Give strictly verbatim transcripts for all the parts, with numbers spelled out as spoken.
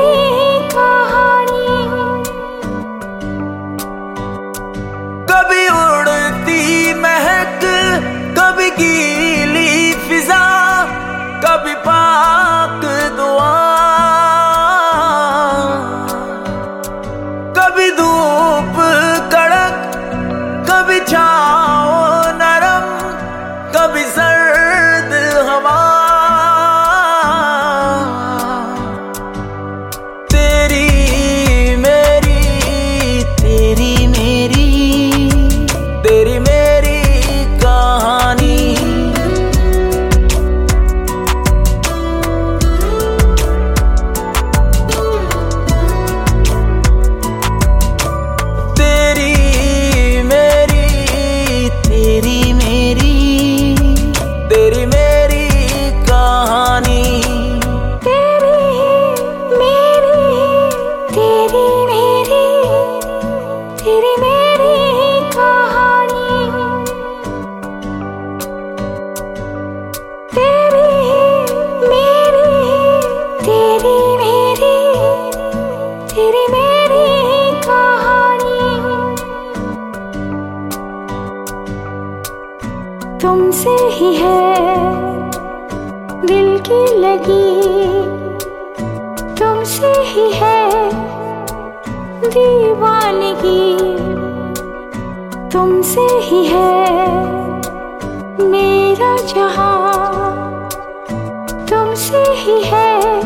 मेरी कहानी। कभी उड़ती महक, कभी गीली फिजा, कभी पाक दुआ, कभी धूप कड़क, कभी छाँव नरम, कभी सर्द हवा। तेरी मेरी, तेरी मेरी, तेरी मेरी कहानी। तेरी मेरी, तेरी मेरी, तेरी मेरी कहानी। तेरी मेरी, तेरी मेरी, तेरी मेरी कहानी। तेरी मेरी, तेरी मेरी, तेरी मेरी कहानी। तुमसे ही है दिल की लगी, तुमसे ही है दीवानगी, तुमसे ही है मेरा जहां, तुमसे ही है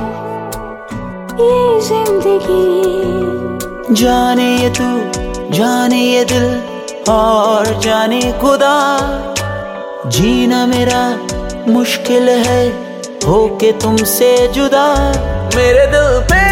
ये जिंदगी। जाने ये तू, जाने ये दिल, और जाने खुदा, जीना मेरा मुश्किल है होके तुमसे जुदा। मेरे दिल पे